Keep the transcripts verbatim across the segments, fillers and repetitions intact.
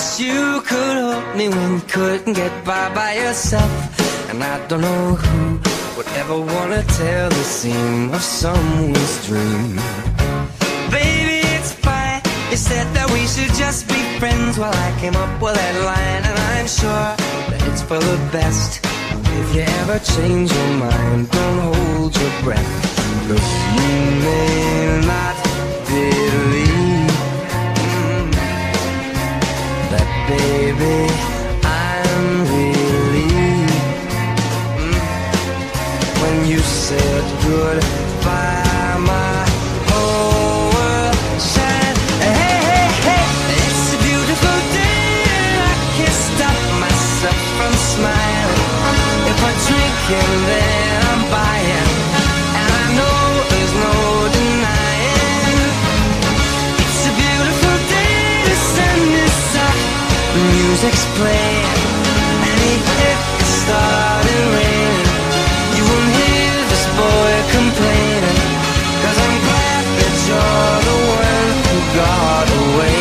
wish you could hold me when you couldn't get by by yourself. And I don't know who would ever wanna tell the seam of someone's dream. Baby, it's fine. You said that we should just be friends. Well, I came up with that line, and I'm sure that it's for the best. If you ever change your mind, don't hold your breath. Look, you may not believe mm, that, baby, I'm relieved mm, when you said goodbye, my whole world shined. Hey, hey, hey, it's a beautiful day, and I can't stop myself from smiling. If I drink and then I'm buying, and I know there's no denying. It's a beautiful day, the sun is up, the music's playing, and if it started raining, you won't hear this boy complaining, 'cause I'm glad that you're the one who got away.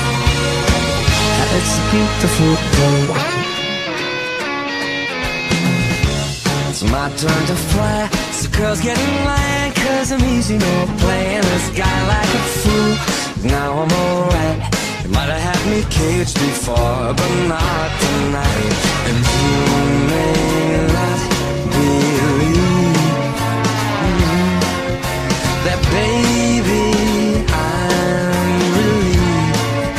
It's a beautiful day. It's my turn to fly, so girls get in line, 'cause I'm easy, no playing this guy like a fool. Now I'm alright. You might have had me caged before, but not tonight. And you may not believe mm, that, baby, I'm relieved.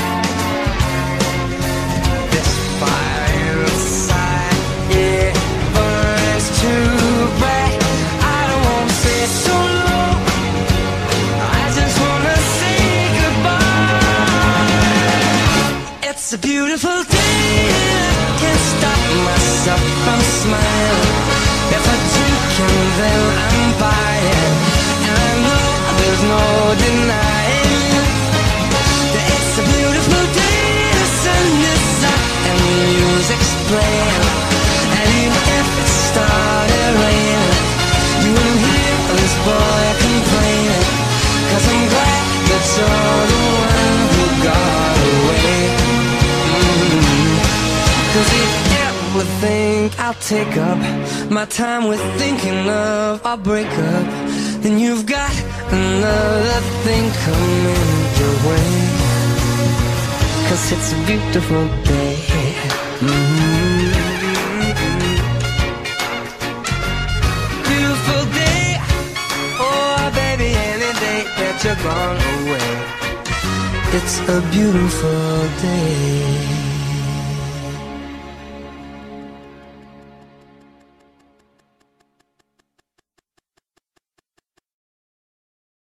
This fire inside, yeah, burns too bright. I don't wanna say so long, I just wanna say goodbye. It's a beautiful day, and I can't stop myself from smiling. If I drink and then I'm buying, and I know there's no denying that it's a beautiful day, the sun is up and the music's playing, and even if it started raining, you wouldn't hear this boy complaining, 'cause I'm glad that you're the one who got away. mm-hmm. 'Cause if you ever think I'll take up my time with thinking of our breakup, then you've got another thing coming your way, 'cause it's a beautiful day. mm-hmm. Beautiful day, oh baby, any day that you're gone away, it's a beautiful day.